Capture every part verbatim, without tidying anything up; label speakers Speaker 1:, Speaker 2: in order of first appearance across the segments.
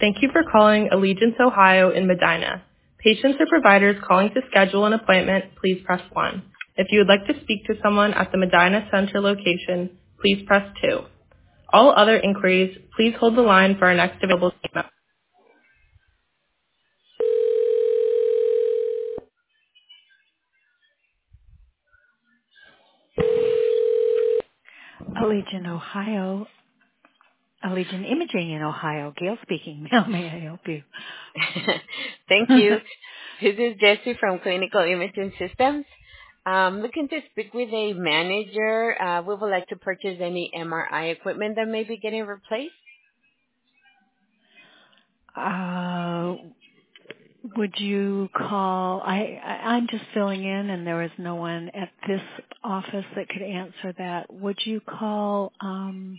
Speaker 1: Thank you for calling Allegiance Ohio in Medina. Patients or providers calling to schedule an appointment, please press one. If you would like to speak to someone at the Medina Center location, please press two. All other inquiries, please hold the line for our next available statement. Allegiant Ohio, Allegiant Imaging in Ohio. Gail speaking. How may I help you?
Speaker 2: Thank you. This is Jessie from Clinical Imaging Systems. Um, looking to speak with a manager. Uh, we would like to purchase any M R I equipment that may be getting replaced.
Speaker 1: uh, would you call? I, I I'm just filling in, and there is no one at this office that could answer that. Would you call? Um,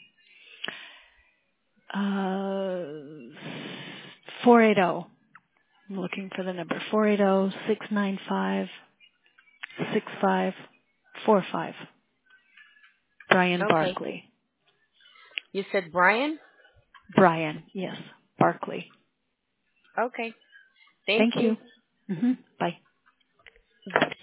Speaker 1: uh, four eight zero. I'm looking for the number four eight zero six nine five six five four five. Brian
Speaker 2: Okay.
Speaker 1: Barkley.
Speaker 2: You said Brian?
Speaker 1: Brian, yes, Barkley.
Speaker 2: Okay. Thank
Speaker 1: Thank
Speaker 2: you.
Speaker 1: you. hmm Bye.
Speaker 2: Bye.